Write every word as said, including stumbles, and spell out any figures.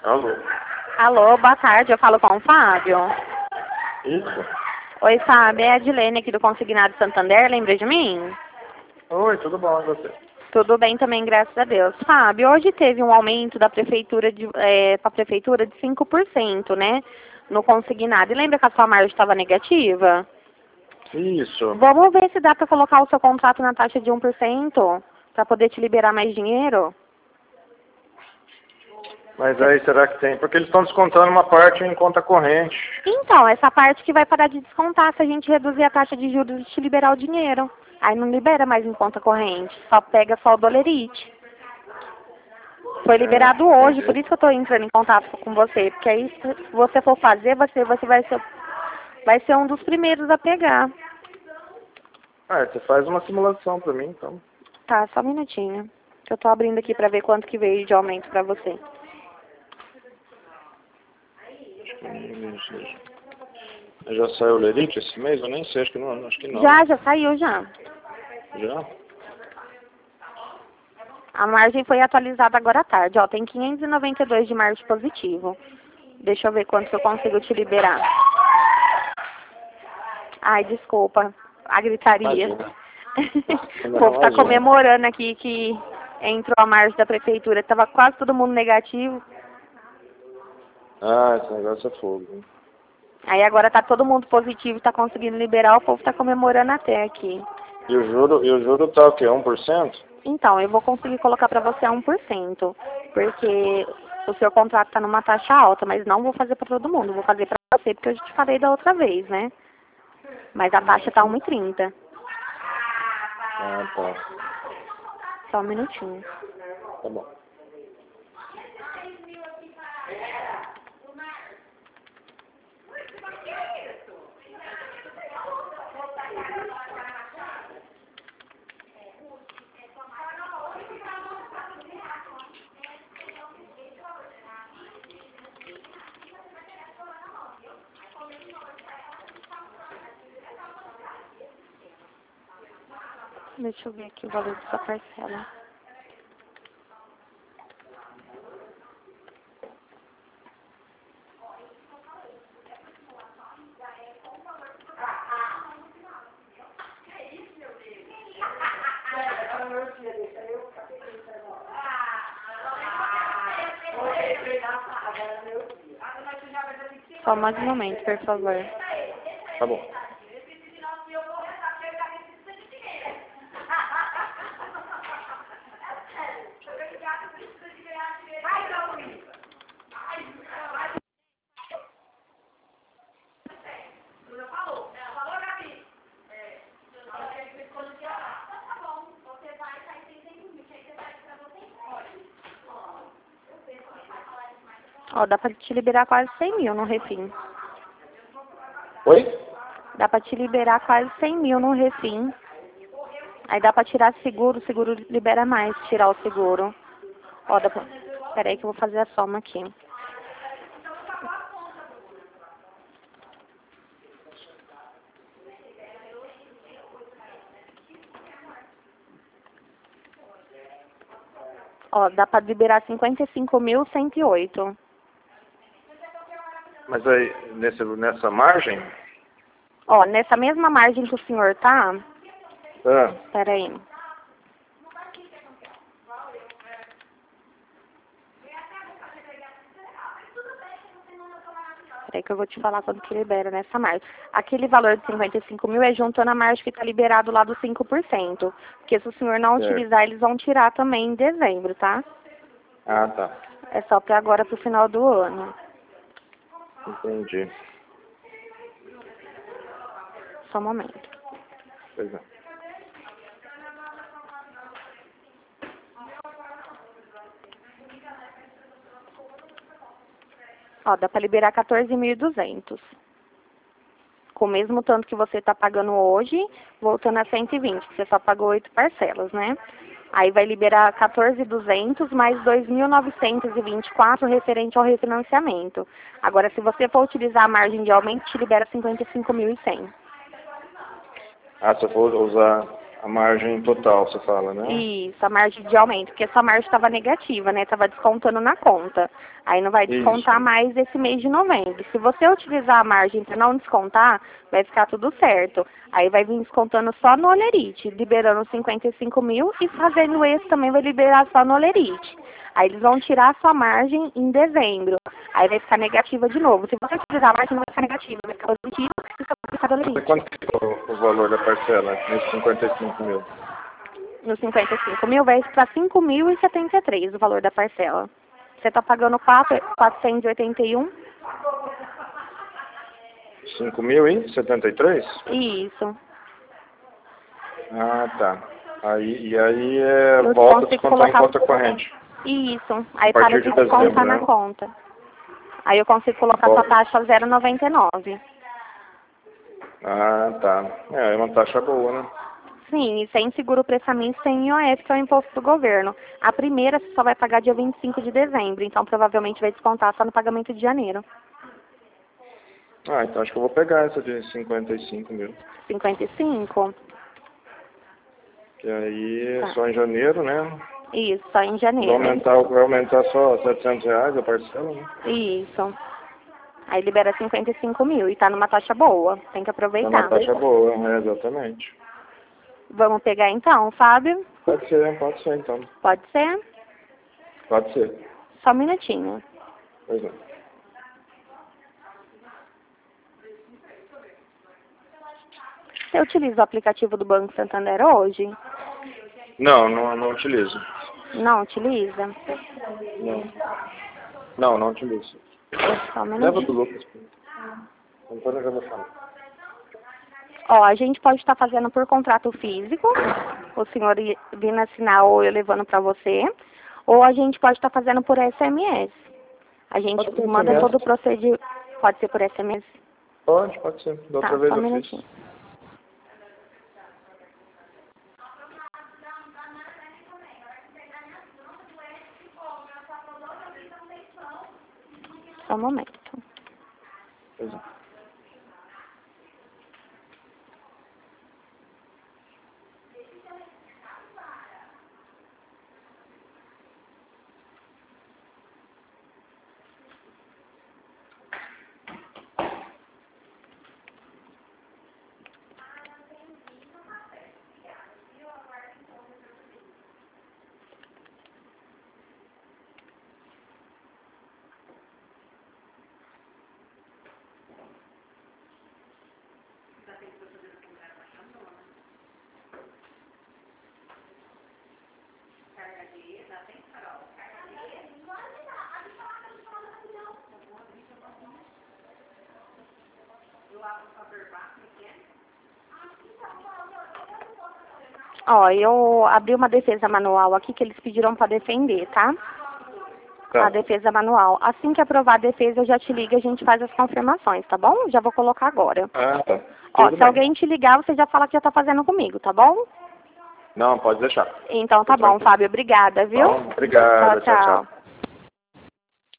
Alô? Alô, boa tarde, eu falo com o Fábio. Isso? Oi, Fábio, é a Edilene aqui do Consignado Santander, lembra de mim? Oi, tudo bom, e você? Tudo bem também, graças a Deus. Fábio, hoje teve um aumento da prefeitura de, é, para a prefeitura de cinco por cento, né? No consignado. E lembra que a sua margem estava negativa? Isso. Vamos ver se dá para colocar o seu contrato na taxa de um por cento para poder te liberar mais dinheiro? Mas aí será que tem? Porque eles estão descontando uma parte em conta corrente. Então, essa parte que vai parar de descontar se a gente reduzir a taxa de juros e te liberar o dinheiro. Aí não libera mais em conta corrente, só pega só o dolerite. Foi liberado É, hoje, entendi. por isso que eu estou entrando em contato com você, porque aí se você for fazer, você, você vai, ser, vai ser um dos primeiros a pegar. Ah, você faz uma simulação pra mim, então. Tá, só um minutinho. Que eu estou abrindo aqui para ver quanto que veio de aumento para você. Já saiu o lerite esse mês? Eu nem sei, acho que não. Acho que não. Já, já saiu já. Já? A margem foi atualizada agora à tarde, ó, tem quinhentos e noventa e dois de margem positivo. Deixa eu ver quanto que eu consigo te liberar. Ai, desculpa, a gritaria. Imagina. O povo tá Imagina. comemorando aqui que entrou a margem da prefeitura. Tava quase todo mundo negativo. Ah, esse negócio é fogo. Hein? Aí agora tá todo mundo positivo, tá conseguindo liberar, o povo tá comemorando até aqui. E o juro, e o juro tá o quê? um por cento? Então, eu vou conseguir colocar para você a um por cento, porque o seu contrato está numa taxa alta, mas não vou fazer para todo mundo, vou fazer para você, porque eu já te falei da outra vez, né? Mas a taxa está um e trinta. Ah, tá. Só um minutinho. Tá bom. Deixa eu ver aqui o valor dessa parcela. Só mais um momento, por favor. Tá bom. Ó, dá pra te liberar quase cem mil no refim. Oi? Dá pra te liberar quase cem mil no refim. Aí dá pra tirar seguro, o seguro libera mais, tirar o seguro. Ó, dá pra... Peraí que eu vou fazer a soma aqui. Ó, dá pra liberar cinquenta e cinco mil cento e oito. Mas aí, nesse, nessa margem? Ó, nessa mesma margem que o senhor tá... Ah, Peraí. Peraí que eu vou te falar quando que libera nessa margem. Aquele valor de cinquenta e cinco mil é juntando a margem que está liberado lá do cinco por cento. Porque se o senhor não certo. utilizar, eles vão tirar também em dezembro, tá? Ah, tá. É só para agora, pro final do ano. Entendi. Só um momento. Pois é. Ó, dá para liberar quatorze mil e duzentos. Com o mesmo tanto que você está pagando hoje, voltando a cento e vinte, que você só pagou oito parcelas, né? Aí vai liberar quatorze mil e duzentos mais dois mil novecentos e vinte e quatro referente ao refinanciamento. Agora, se você for utilizar a margem de aumento, te libera cinquenta e cinco mil e cem. Ah, se eu for usar... A margem total, você fala, né? Isso, a margem de aumento, porque essa margem estava negativa, né? Estava descontando na conta. Aí não vai descontar Isso. mais esse mês de novembro. Se você utilizar a margem para não descontar, vai ficar tudo certo. Aí vai vir descontando só no Olerite, liberando cinquenta e cinco mil e fazendo esse também vai liberar só no Olerite. Aí eles vão tirar a sua margem em dezembro. Aí vai ficar negativa de novo. Se você utilizar a margem, não vai ficar negativa, vai ficar positiva e só vai ficar do Olerite. Quanto ficou o valor da parcela nesses cinquenta e cinco mil? No cinquenta e cinco mil vai para cinco mil e setenta e três o valor da parcela. Você está pagando quatrocentos e oitenta e um? cinco mil e setenta e três? Isso. Ah, tá. Aí, e aí é, Eu volta a consigo descontar em colocar- conta corrente. Isso. Aí A para partir de de descontar dezembro, na né? conta. Aí eu consigo colocar Bom. sua taxa zero vírgula noventa e nove. Ah, tá. É, é uma taxa boa, né? Sim, e sem seguro prestamento tem I O F, que é o imposto do governo. A primeira você só vai pagar dia vinte e cinco de dezembro, então provavelmente vai descontar só no pagamento de janeiro. Ah, então acho que eu vou pegar essa de cinquenta e cinco mil. cinquenta e cinco? Que aí é Tá. só em janeiro, né? Isso, só em Vai janeiro. aumentar, vai aumentar só setecentos reais a parcela, né? Isso. Aí libera cinquenta e cinco mil e tá numa taxa boa. Tem que É aproveitar. uma taxa boa, né? Exatamente. Vamos pegar então, Fábio? Pode ser, pode ser então. Pode ser? Pode ser. Só um minutinho. Pois é. Você utiliza o aplicativo do Banco Santander hoje? Não, não, não utilizo. Não utiliza? Não. Não, não utilizo. Só um Leva minutinho. do Lucas. Antônio já vai falar. Ó, a gente pode estar fazendo por contrato físico, o senhor ir- vindo assinar ou eu levando para você, ou a gente pode estar fazendo por S M S. A gente Pode ser manda S M S. todo o procedimento. Pode ser por S M S? Pode, pode ser. Da outra Tá, vez só um eu minutinho. fiz. Só um momento. Pois é. Ó, eu abri uma defesa manual aqui que eles pediram para defender, tá? Tá. A defesa manual. Assim que aprovar a defesa, eu já te ligo e a gente faz as confirmações, tá bom? Já vou colocar agora. Ah, tá. Ó, Tudo se bem. alguém te ligar, você já fala que já tá fazendo comigo, tá bom? Não, pode deixar. Então tá Tudo bom, tranquilo. Fábio. Obrigada, viu? Bom, obrigado. Tchau, tchau. tchau.